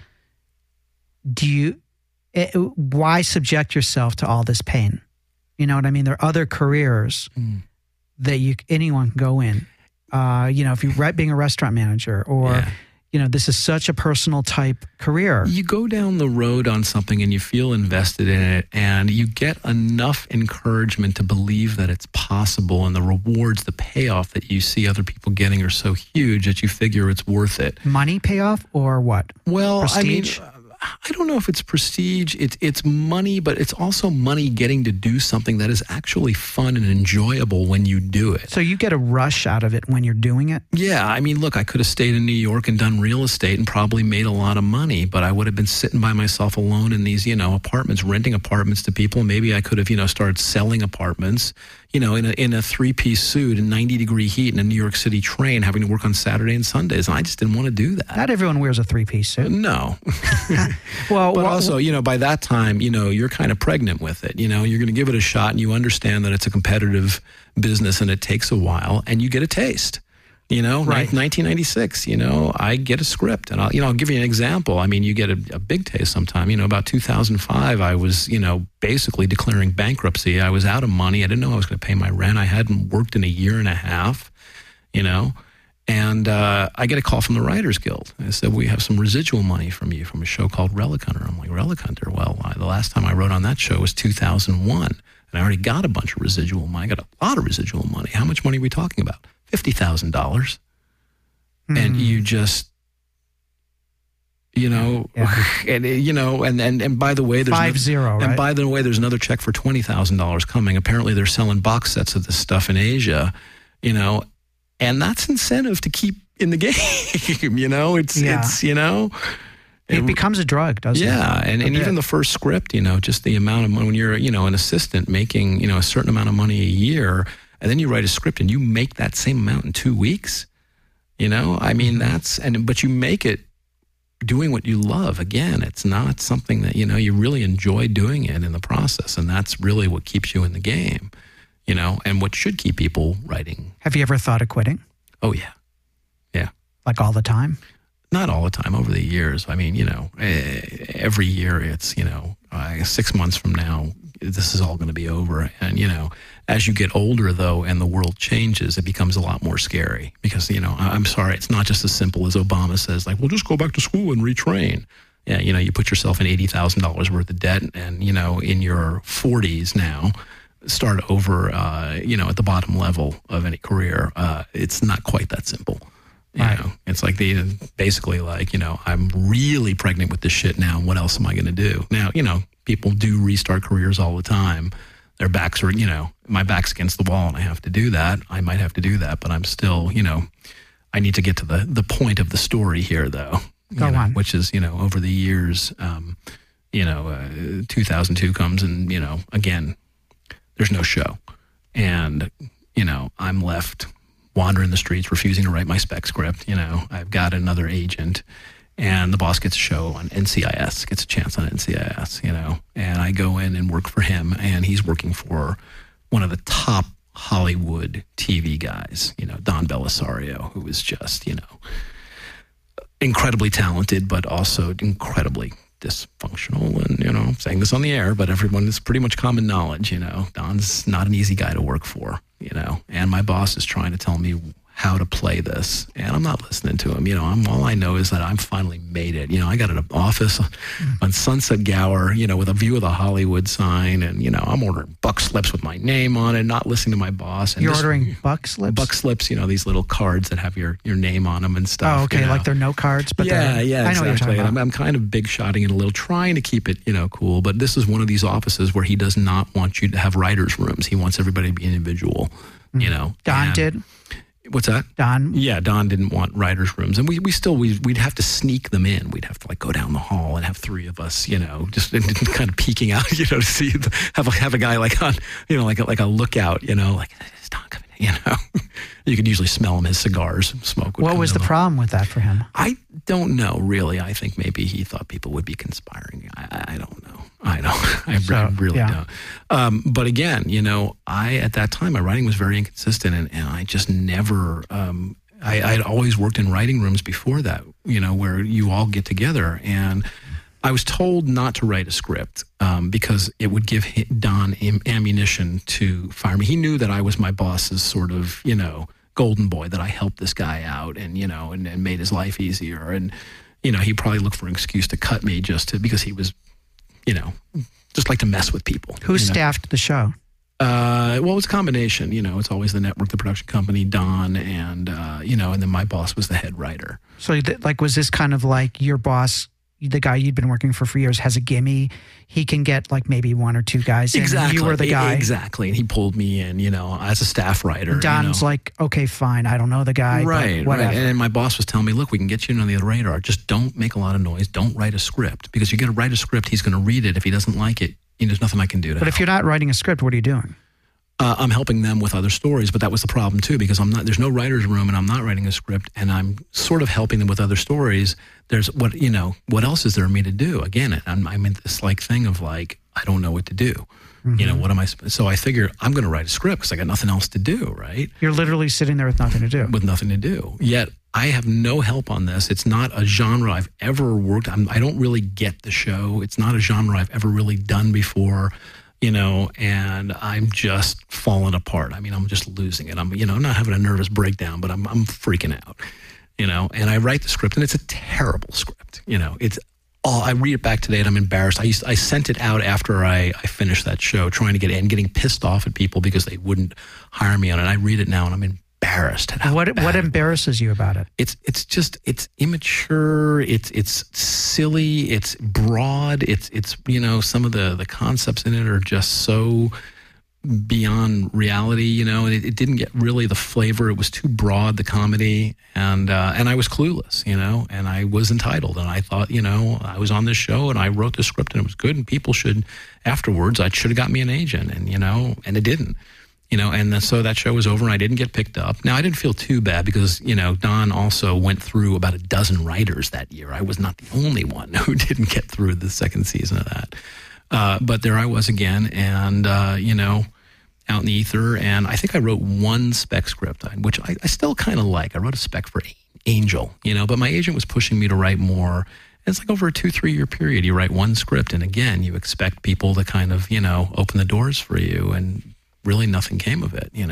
Why subject yourself to all this pain? You know what I mean? There are other careers that anyone can go in. If you're being a restaurant manager or, this is such a personal type career. You go down the road on something and you feel invested in it and you get enough encouragement to believe that it's possible and the rewards, the payoff that you see other people getting are so huge that you figure it's worth it. Money payoff or what? Well, prestige? I don't know if it's prestige. It's money, but it's also money getting to do something that is actually fun and enjoyable when you do it. So you get a rush out of it when you're doing it? Yeah. Look, I could have stayed in New York and done real estate and probably made a lot of money, but I would have been sitting by myself alone in these, apartments, renting apartments to people. Maybe I could have, started selling apartments, in a three-piece suit in 90-degree heat in a New York City train, having to work on Saturday and Sundays. And I just didn't want to do that. Not everyone wears a three-piece suit. No. But also, by that time, you're kind of pregnant with it. You're going to give it a shot and you understand that it's a competitive business and it takes a while and you get a taste. Right. 1996, I get a script and I'll give you an example. You get a big taste sometime. About 2005, I was, basically declaring bankruptcy. I was out of money. I didn't know I was going to pay my rent. I hadn't worked in a year and a half, And I get a call from the Writers Guild. They said, we have some residual money from you from a show called Relic Hunter. I'm like, Relic Hunter? Well, the last time I wrote on that show was 2001. And I already got a bunch of residual money. I got a lot of residual money. How much money are we talking about? $50,000. And you just, and by the way, there's 50, right? And by the way, there's another check for $20,000 coming. Apparently they're selling box sets of this stuff in Asia, and that's incentive to keep in the game. It becomes a drug, doesn't it? Yeah, and even the first script, just the amount of money when you're, an assistant making, a certain amount of money a year, and then you write a script and you make that same amount in 2 weeks. But you make it doing what you love. Again, it's not something that, you really enjoy doing it in the process. And that's really what keeps you in the game, and what should keep people writing. Have you ever thought of quitting? Oh, yeah. Yeah. Like all the time? Not all the time, over the years. Every year it's, 6 months from now, this is all going to be over. And, as you get older, though, and the world changes, it becomes a lot more scary because, I'm sorry, it's not just as simple as Obama says, like, well, just go back to school and retrain. Yeah, you put yourself in $80,000 worth of debt and, in your 40s now, start over, at the bottom level of any career. It's not quite that simple. It's like basically like, I'm really pregnant with this shit now. What else am I going to do? Now, people do restart careers all the time. Their backs are, my back's against the wall and I have to do that. I might have to do that, but I'm still, I need to get to the point of the story here though. Go on. Which is, over the years, 2002 comes and, again, there's no show. And, I'm left wandering the streets, refusing to write my spec script. I've got another agent and the boss gets a show on NCIS, gets a chance on NCIS, and I go in and work for him and he's working for one of the top Hollywood TV guys, Don Belisario, who is just, incredibly talented, but also incredibly dysfunctional. And, I'm saying this on the air, but everyone is pretty much common knowledge, Don's not an easy guy to work for, and my boss is trying to tell me how to play this, and I'm not listening to him. All I know is that I'm finally made it. I got an office on Sunset Gower, with a view of the Hollywood sign, and I'm ordering buck slips with my name on it, not listening to my boss. And you're ordering buck slips? Buck slips, these little cards that have your name on them and stuff. Oh, okay, like they're note cards, but yeah, I know exactly. what you're talking about. I'm kind of big shotting it a little, trying to keep it, cool. But this is one of these offices where he does not want you to have writers' rooms. He wants everybody to be individual. Don did. What's that? Don? Yeah, Don didn't want writers' rooms. And we'd have to sneak them in. We'd have to go down the hall and have three of us, just kind of peeking out, to see, have a guy like on, like a lookout, like, is Don coming in, You could usually smell him, his cigars, smoke. What was the problem with that for him? I don't know, really. I think maybe he thought people would be conspiring. I don't know. I really don't. But again, at that time, my writing was very inconsistent and I just never, I'd always worked in writing rooms before that, where you all get together. And I was told not to write a script because it would give Don ammunition to fire me. He knew that I was my boss's sort of, golden boy, that I helped this guy out and, and made his life easier. And, he probably looked for an excuse to cut me because he was, just like to mess with people. Who staffed the show? Well, it was a combination. It's always the network, the production company, Don, and, and then my boss was the head writer. So, was this kind of like your boss, the guy you'd been working for years, has a gimme? He can get maybe one or two guys in. Exactly. You were the guy. Exactly. And he pulled me in, as a staff writer. And Don's like, okay, fine. I don't know the guy. Right. But whatever. Right. And my boss was telling me, look, we can get you on the radar. Just don't make a lot of noise. Don't write a script. Because you got to write a script, he's going to read it. If he doesn't like it, there's nothing I can do to But help. if you're not writing a script, what are you doing? I'm helping them with other stories, but that was the problem too, because there's no writer's room and I'm not writing a script and I'm sort of helping them with other stories. There's what else is there for me to do? Again, I'm in this thing of I don't know what to do. Mm-hmm. What am I? So I figure I'm going to write a script because I got nothing else to do, right? You're literally sitting there with nothing to do. With nothing to do. Yet I have no help on this. It's not a genre I've ever worked on. I don't really get the show. It's not a genre I've ever really done before. and I'm just falling apart. I mean, I'm just losing it. I'm not having a nervous breakdown, but I'm freaking out, and I write the script, and it's a terrible script. It's all, I read it back today and I'm embarrassed. I sent it out after I finished that show, trying to get in, getting pissed off at people because they wouldn't hire me on it. I read it now and I'm embarrassed. At what embarrasses you about it? It's just immature. It's silly. It's broad. It's some of the concepts in it are just so beyond reality, and it didn't get really the flavor. It was too broad, the comedy, and I was clueless, and I was entitled, and I thought, I was on this show and I wrote the script and it was good, and people should, afterwards, I should have got me an agent, and it didn't, and then, so that show was over and I didn't get picked up. Now, I didn't feel too bad because, Don also went through about a dozen writers that year. I was not the only one who didn't get through the second season of that. But there I was again, and, out in the ether. And I think I wrote one spec script, which I still kind of like. I wrote a spec for Angel, but my agent was pushing me to write more. And it's like over a 2-3 year period, you write one script. And again, you expect people to kind of, open the doors for you. And really nothing came of it,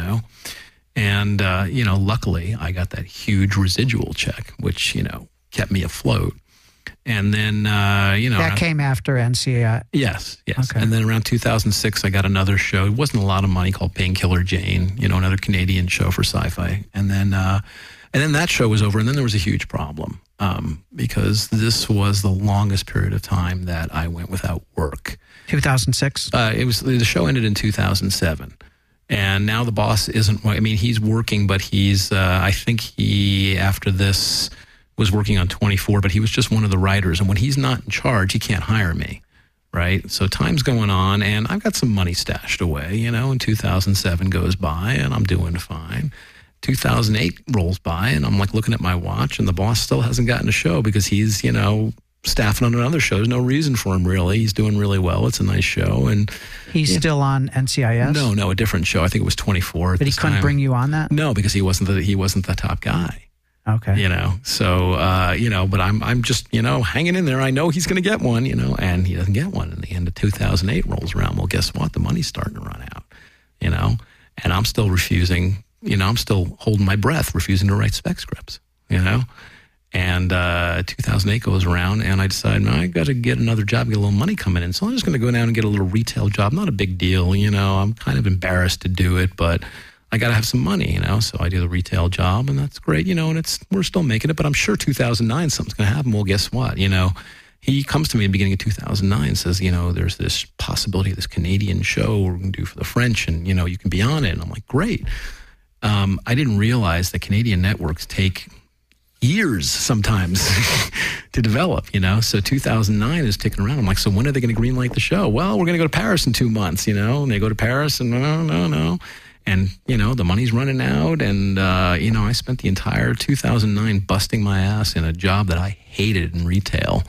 And, luckily I got that huge residual check, which, kept me afloat. And then, that came after NCI. Yes. Okay. And then around 2006, I got another show. It wasn't a lot of money, called Painkiller Jane, another Canadian show for Sci-Fi. And then that show was over. And then there was a huge problem because this was the longest period of time that I went without work. 2006? The show ended in 2007. And now the boss isn't, he's working, but he's, I think he, after this, was working on 24, but he was just one of the writers. And when he's not in charge, he can't hire me, right? So time's going on, and I've got some money stashed away, and 2007 goes by, and I'm doing fine. 2008 rolls by, and I'm like looking at my watch, and the boss still hasn't gotten a show because he's, staffing on another show. There's no reason for him, really. He's doing really well. It's a nice show. And he's still on NCIS? No, a different show. I think it was 24 But he couldn't bring you on that? No, because he wasn't the top guy. Okay. So, but I'm just, hanging in there. I know he's going to get one, and he doesn't get one. And the end of 2008 rolls around. Well, guess what? The money's starting to run out, and I'm still refusing, I'm still holding my breath, refusing to write spec scripts, And 2008 goes around, and I decide, I got to get another job, get a little money coming in. So I'm just going to go down and get a little retail job. Not a big deal, I'm kind of embarrassed to do it, but I got to have some money, So I do the retail job, and that's great, and we're still making it. But I'm sure 2009 something's going to happen. Well, guess what? He comes to me at the beginning of 2009 and says, there's this possibility of this Canadian show we're going to do for the French, and you can be on it. And I'm like, great. I didn't realize that Canadian networks take years sometimes to develop, So 2009 is ticking around. I'm like, so when are they going to greenlight the show? Well, we're going to go to Paris in 2 months, And they go to Paris, and no. And, the money's running out. And, I spent the entire 2009 busting my ass in a job that I hated in retail,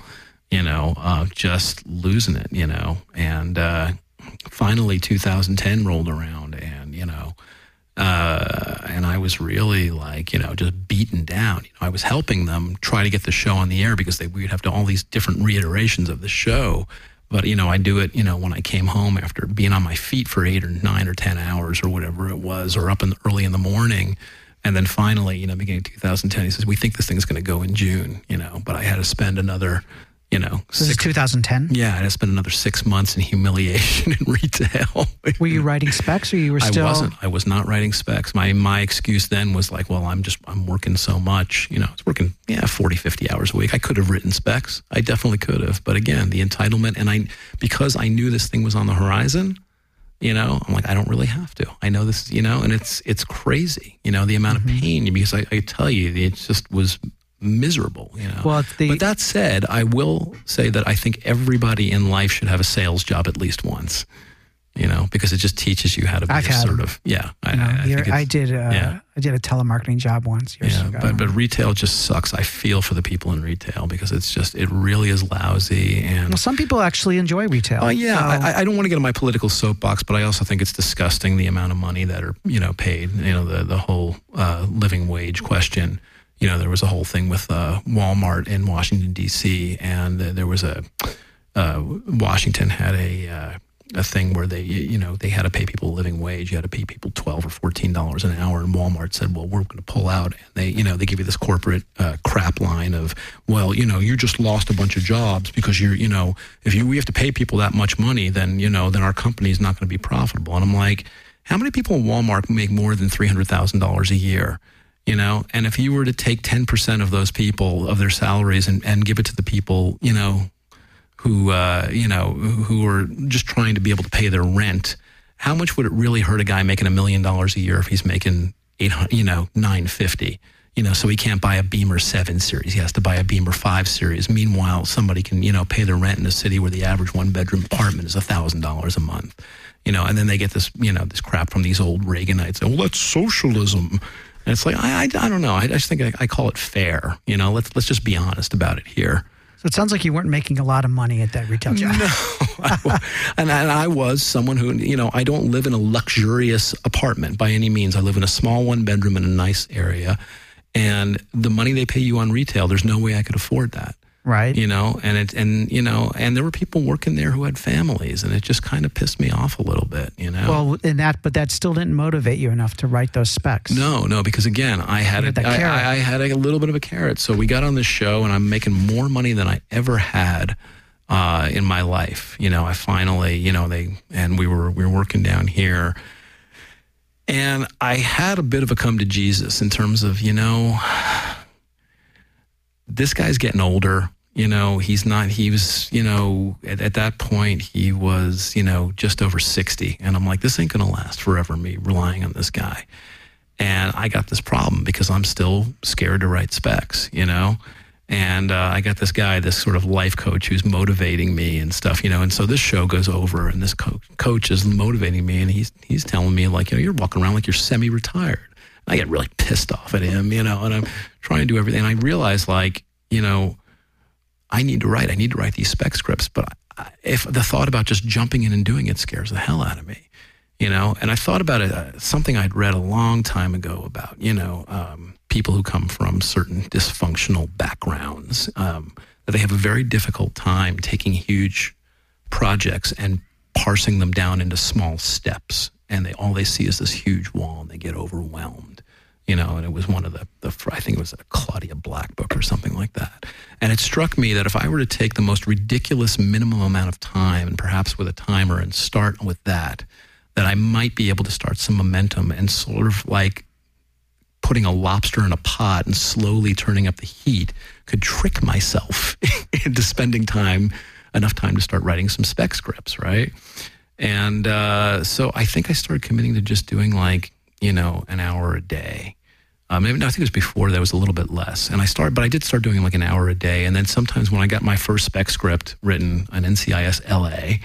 just losing it, And finally 2010 rolled around, and, and I was really like, just beaten down. I was helping them try to get the show on the air because we'd have to all these different reiterations of the show. But, I do it, when I came home after being on my feet for 8 or 9 or 10 hours or whatever it was, or up early in the morning. And then finally, beginning of 2010, he says, we think this thing's going to go in June, but I had to spend another, This is 2010? Yeah, I had to spend another 6 months in humiliation in retail. Were you writing specs, or you were still? I was not writing specs. My excuse then was like, well, I'm working so much. I was working 40, 50 hours a week. I could have written specs. I definitely could have. But again, the entitlement, and because I knew this thing was on the horizon, I'm like, I don't really have to. I know this, and it's crazy, the amount of pain, because I tell you, it just was miserable, Well, but that said, I will say that I think everybody in life should have a sales job at least once, because it just teaches you how to be assertive. I did a telemarketing job once years ago. But retail just sucks. I feel for the people in retail because it really is lousy. And some people actually enjoy retail. I don't want to get on my political soapbox, but I also think it's disgusting the amount of money that are paid. The whole living wage question. There was a whole thing with Walmart in Washington, D.C., and there was Washington had a thing where they, they had to pay people a living wage. You had to pay people $12 or $14 an hour. And Walmart said, well, we're going to pull out. And they give you this corporate crap line of, well, you just lost a bunch of jobs because we have to pay people that much money, then our company is not going to be profitable. And I'm like, how many people in Walmart make more than $300,000 a year? And if you were to take 10% of those people, of their salaries and give it to the people, who are just trying to be able to pay their rent, how much would it really hurt a guy making $1 million a year if he's making $950? So he can't buy a Beamer 7 Series. He has to buy a Beamer 5 Series. Meanwhile, somebody can, pay their rent in a city where the average one-bedroom apartment is $1,000 a month. And then they get this, this crap from these old Reaganites. Well, that's socialism. And it's like, I don't know. I just think I call it fair. Let's just be honest about it here. So it sounds like you weren't making a lot of money at that retail job. No, and I was someone who, I don't live in a luxurious apartment by any means. I live in a small one-bedroom in a nice area. And the money they pay you on retail, there's no way I could afford that. Right. And there were people working there who had families, and it just kind of pissed me off a little bit, Well, but that still didn't motivate you enough to write those specs. No, because again, I had a little bit of a carrot. So we got on this show, and I'm making more money than I ever had in my life. I finally, we were working down here, and I had a bit of a come to Jesus in terms of, this guy's getting older. He was, at that point, he was, just over 60. And I'm like, this ain't going to last forever, me relying on this guy. And I got this problem because I'm still scared to write specs, And I got this guy, this sort of life coach who's motivating me and stuff, And so this show goes over, and this coach is motivating me, and he's telling me, like, you're walking around like you're semi-retired. And I get really pissed off at him, and I'm trying to do everything. And I realize, like, I need to write these spec scripts, but if the thought about just jumping in and doing it scares the hell out of me, And I thought about it, something I'd read a long time ago about, people who come from certain dysfunctional backgrounds, that they have a very difficult time taking huge projects and parsing them down into small steps, and all they see is this huge wall, and they get overwhelmed. And it was one of the I think it was a Claudia Black book or something like that. And it struck me that if I were to take the most ridiculous minimum amount of time, and perhaps with a timer, and start with that I might be able to start some momentum, and sort of like putting a lobster in a pot and slowly turning up the heat could trick myself into spending enough time to start writing some spec scripts, right? And so I think I started committing to just doing like, an hour a day. Maybe, no, I think it was before that was a little bit less. And I did start doing like an hour a day. And then sometimes when I got my first spec script written on NCIS LA,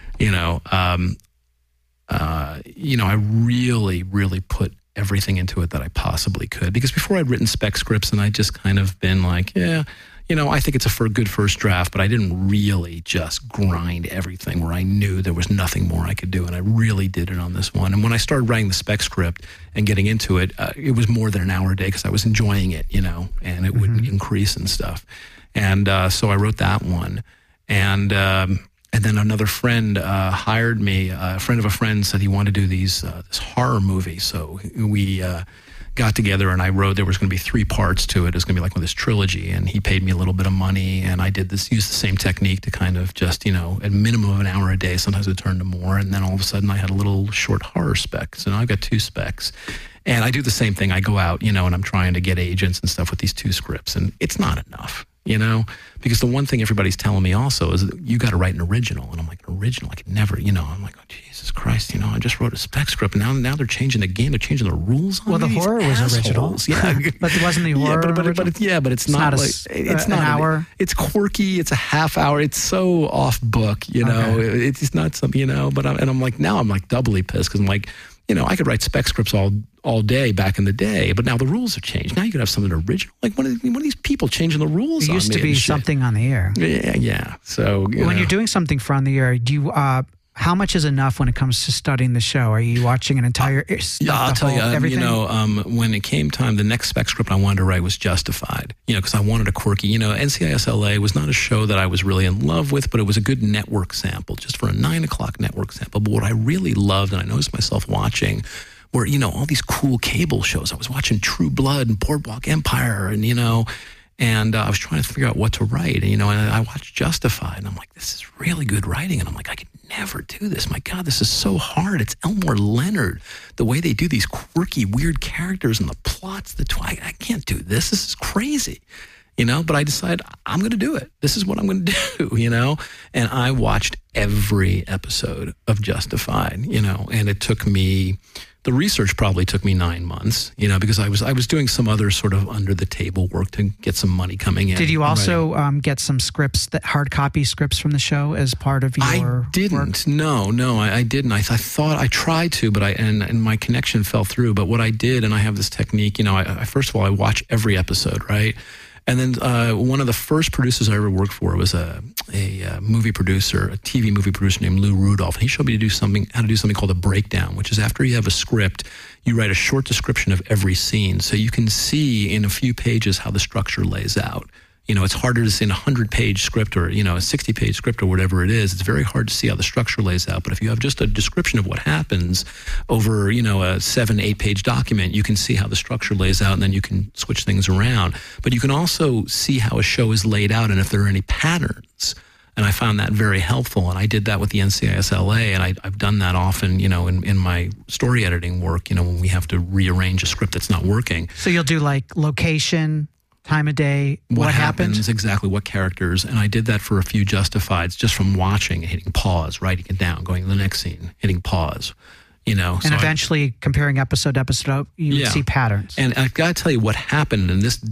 I really, really put everything into it that I possibly could. Because before I'd written spec scripts, and I'd just kind of been like, yeah, I think it's a good first draft, but I didn't really just grind everything where I knew there was nothing more I could do. And I really did it on this one. And when I started writing the spec script and getting into it, it was more than an hour a day because I was enjoying it, and it would increase and stuff. And so I wrote that one. And then another friend hired me. A friend of a friend said he wanted to do this horror movie. So we got together, and I wrote, there was going to be 3 parts to it. It was going to be like this trilogy, and he paid me a little bit of money, and I used the same technique to kind of just, at a minimum of an hour a day, sometimes it turned to more, and then all of a sudden I had a little short horror spec. So now I've got 2 specs. And I do the same thing. I go out, and I'm trying to get agents and stuff with these 2 scripts, and it's not enough. Because the one thing everybody's telling me also is that you got to write an original. And I'm like, an original? I could never, I'm like, oh, Jesus Christ, I just wrote a spec script. And now they're changing the game. They're changing the rules on Well, the horror was original. Yeah. But it wasn't the horror but it's not it's not an hour. It's quirky. It's a half hour. It's so off book, Okay. It's not something, but I'm like, now I'm like doubly pissed because I'm like, I could write spec scripts all day back in the day, but now the rules have changed. Now you could have something original. Like one of these people changing the rules. It used to be something on the air. Yeah. So when you're doing something for on the air, do you how much is enough when it comes to studying the show? Are you watching an entire? I'll tell you. Everything? When it came time, the next spec script I wanted to write was Justified. Because I wanted a quirky. NCIS LA was not a show that I was really in love with, but it was a good network sample, just for a 9 o'clock network sample. But what I really loved, and I noticed myself watching, were all these cool cable shows. I was watching True Blood and Boardwalk Empire, and And I was trying to figure out what to write, and I watched Justified, and I'm like, this is really good writing, and I'm like, I could never do this. My God, this is so hard. It's Elmore Leonard. The way they do these quirky, weird characters and the plots, I can't do this. This is crazy, But I decided I'm going to do it. This is what I'm going to do, And I watched every episode of Justified, and it took me. The research probably took me 9 months, because I was doing some other sort of under the table work to get some money coming in. Did you also get some scripts, hard copy scripts from the show as part of your I didn't. Work? No, I didn't. I thought I tried to, but and my connection fell through. But what I did, and I have this technique, I first of all, I watch every episode, right? And then one of the first producers I ever worked for was a movie producer, a TV movie producer named Lou Rudolph. And he showed me how to do something called a breakdown, which is after you have a script, you write a short description of every scene. So you can see in a few pages how the structure lays out. It's harder to see in a 100-page script or, a 60-page script or whatever it is. It's very hard to see how the structure lays out. But if you have just a description of what happens over, a 7-8-page document, you can see how the structure lays out, and then you can switch things around. But you can also see how a show is laid out and if there are any patterns. And I found that very helpful. And I did that with the NCIS LA, and I've done that often, in my story editing work, when we have to rearrange a script that's not working. So you'll do like location, time of day, what happens, exactly, what characters. And I did that for a few Justifieds just from watching and hitting pause, writing it down, going to the next scene, hitting pause, And so eventually comparing episode to episode, you would see patterns. And I got to tell you what happened, and this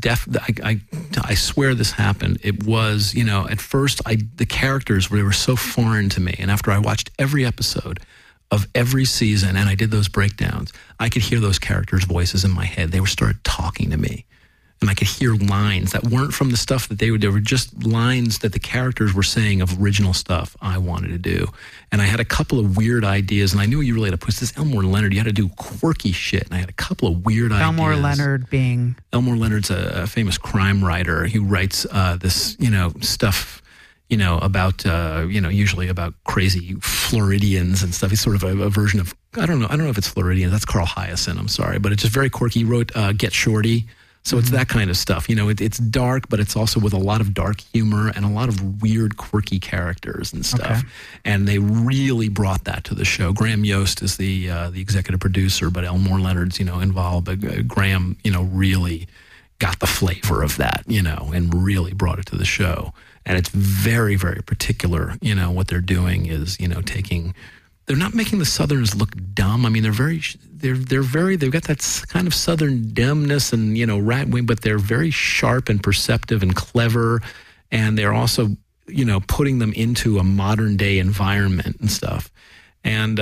I swear this happened. It was, at first the characters were so foreign to me. And after I watched every episode of every season and I did those breakdowns, I could hear those characters' voices in my head. They started talking to me. And I could hear lines that weren't from the stuff that they were just lines that the characters were saying of original stuff I wanted to do. And I had a couple of weird ideas, and I knew you really had to push this. Elmore Leonard, you had to do quirky shit. And I had a couple of weird ideas. Elmore Leonard's a famous crime writer who writes this, stuff, about, usually about crazy Floridians and stuff. He's sort of a version of, I don't know if it's Floridian. That's Carl Hyacin, I'm sorry. But it's just very quirky. He wrote Get Shorty. So it's that kind of stuff. It's dark, but it's also with a lot of dark humor and a lot of weird, quirky characters and stuff. Okay. And they really brought that to the show. Graham Yost is the executive producer, but Elmore Leonard's, involved. But Graham, really got the flavor of that, and really brought it to the show. And it's very, very particular. What they're doing is, they're not making the Southerners look dumb. I mean, they've got that kind of Southern dumbness and, right wing, but they're very sharp and perceptive and clever. And they're also, putting them into a modern day environment and stuff. And,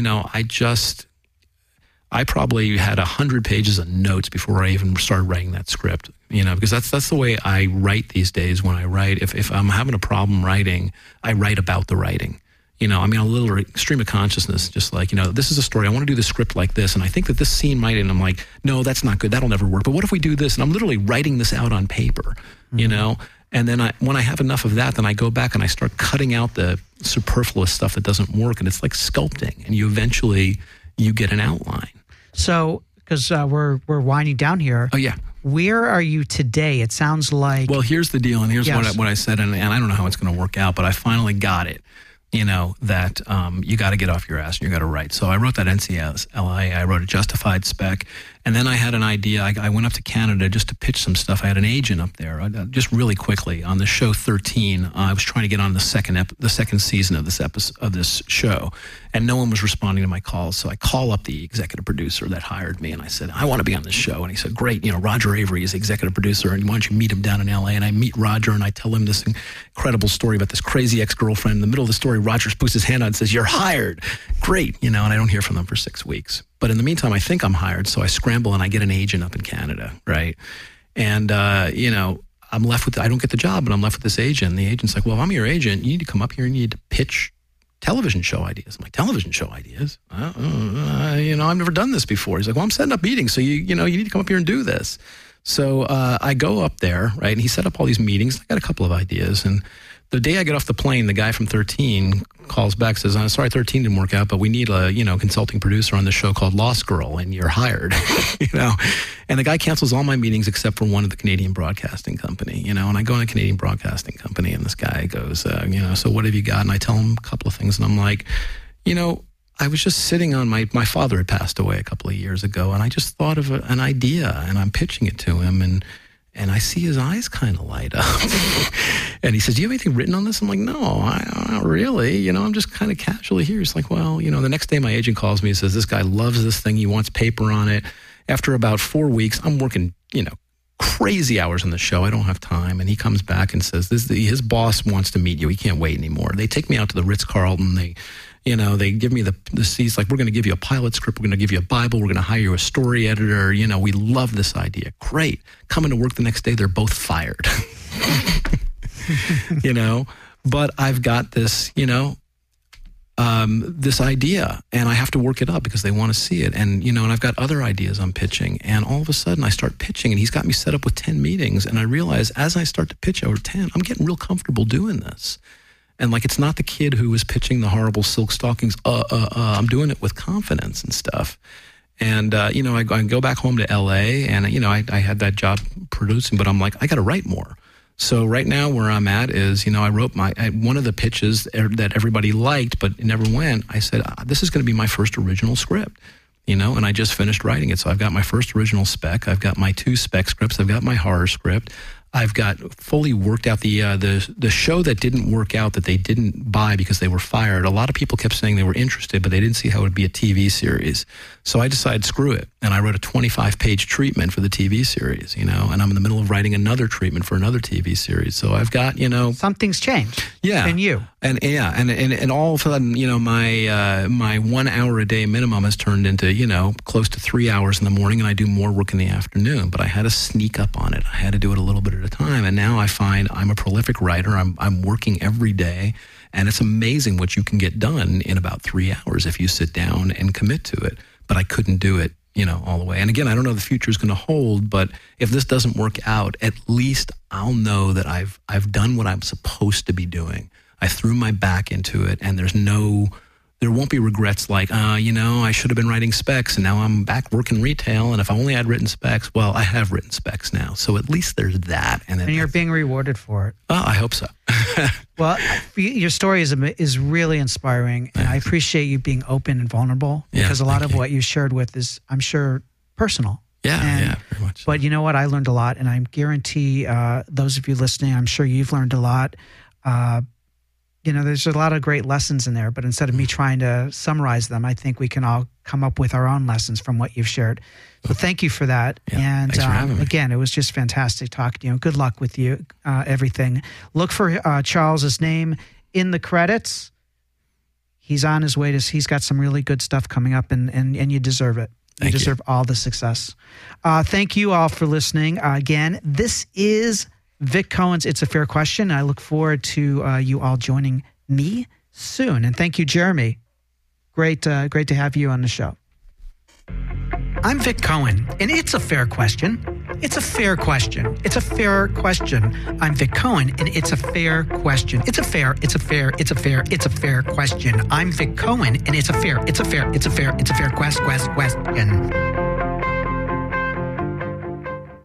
I probably had 100 pages of notes before I even started writing that script, because that's the way I write these days when I write. If I'm having a problem writing, I write about the writing. A little stream of consciousness, just like, this is a story. I want to do the script like this. And I think that this scene might, and I'm like, no, that's not good. That'll never work. But what if we do this? And I'm literally writing this out on paper, And then when I have enough of that, then I go back and I start cutting out the superfluous stuff that doesn't work. And it's like sculpting. And you get an outline. So, because we're winding down here. Oh, yeah. Where are you today? It sounds like... Well, here's the deal. And here's what I said. And I don't know how it's going to work out, but I finally got it. That you got to get off your ass and you got to write. So I wrote that NCIS LA. I wrote a Justified spec. And then I had an idea. I went up to Canada just to pitch some stuff. I had an agent up there. Just really quickly, on the show 13, I was trying to get on the second season of this show. And no one was responding to my calls. So I call up the executive producer that hired me. And I said, I want to be on this show. And he said, great. Roger Avery is the executive producer. And why don't you meet him down in LA? And I meet Roger and I tell him this incredible story about this crazy ex-girlfriend. In the middle of the story, Roger puts his hand out and says, you're hired. Great. And I don't hear from them for 6 weeks. But in the meantime, I think I'm hired. So I scramble and I get an agent up in Canada. Right. And, I'm left with, I don't get the job, but I'm left with this agent. And the agent's like, well, if I'm your agent, you need to come up here and you need to pitch television show ideas. I'm like, television show ideas? I've never done this before. He's like, well, I'm setting up meetings, so you need to come up here and do this. So I go up there, right? And he set up all these meetings. I got a couple of ideas. And the day I get off the plane, the guy from 13 calls back, says, I'm sorry, 13 didn't work out, but we need a, consulting producer on this show called Lost Girl, and you're hired, And the guy cancels all my meetings except for one at the Canadian Broadcasting Company, and I go in a Canadian Broadcasting Company, and this guy goes, so what have you got? And I tell him a couple of things, and I'm like, I was just sitting on my father had passed away a couple of years ago, and I just thought of an idea, and I'm pitching it to him, and I see his eyes kind of light up. And he says, do you have anything written on this? I'm like, no, not really. I'm just kind of casually here. He's like, well, the next day my agent calls me and says, this guy loves this thing. He wants paper on it. After about 4 weeks, I'm working, crazy hours on the show. I don't have time. And he comes back and says, his boss wants to meet you. He can't wait anymore. They take me out to the Ritz-Carlton. They give me the seats, like, we're going to give you a pilot script. We're going to give you a Bible. We're going to hire you a story editor. We love this idea. Great. Coming to work the next day, they're both fired. But I've got this, this idea, and I have to work it up because they want to see it. And, and I've got other ideas I'm pitching. And all of a sudden I start pitching, and he's got me set up with 10 meetings. And I realize as I start to pitch over 10, I'm getting real comfortable doing this. And it's not the kid who was pitching the horrible silk stockings. I'm doing it with confidence and stuff. And, I go back home to LA, and, I had that job producing, but I'm like, I got to write more. So right now where I'm at is, I wrote one of the pitches that everybody liked, but it never went. I said, this is going to be my first original script, and I just finished writing it. So I've got my first original spec. I've got my 2 spec scripts. I've got my horror script. I've got fully worked out the show that didn't work out, that they didn't buy because they were fired. A lot of people kept saying they were interested, but they didn't see how it would be a TV series. So I decided, screw it. And I wrote a 25-page treatment for the TV series, and I'm in the middle of writing another treatment for another TV series. So I've got, something's changed. Yeah. In you. And all of a sudden, my 1 hour a day minimum has turned into, close to 3 hours in the morning, and I do more work in the afternoon. But I had to sneak up on it. I had to do it a little bit at a time. And now I find I'm a prolific writer. I'm working every day, and it's amazing what you can get done in about 3 hours if you sit down and commit to it. But I couldn't do it, all the way. And again, I don't know the future is going to hold, but if this doesn't work out, at least I'll know that I've done what I'm supposed to be doing. I threw my back into it, and there won't be regrets like, I should have been writing specs, and now I'm back working retail, and if I only had written specs, well, I have written specs now. So at least there's that. And you're being rewarded for it. Oh, I hope so. Well, your story is really inspiring, and I appreciate you being open and vulnerable, because a lot of what you shared with is, I'm sure, personal. Yeah, very much. But you know what? I learned a lot, and I guarantee those of you listening, I'm sure you've learned a lot. There's a lot of great lessons in there, but instead of me trying to summarize them, I think we can all come up with our own lessons from what you've shared. So thank you for that. Yeah, and thanks for having me. Again, it was just fantastic talking to you. Good luck with you, everything. Look for Charles's name in the credits. He's on his way he's got some really good stuff coming up, and you deserve it. You deserve all the success. Thank you all for listening. Again, this is Vic Cohen's It's a Fair Question. I look forward to you all joining me soon. And thank you, Jeremy. Great to have you on the show. I'm Vic Cohen, and it's a fair question. It's a fair question. It's a fair question. I'm Vic Cohen, and it's a fair question. It's a fair question. I'm Vic Cohen, and it's a fair question.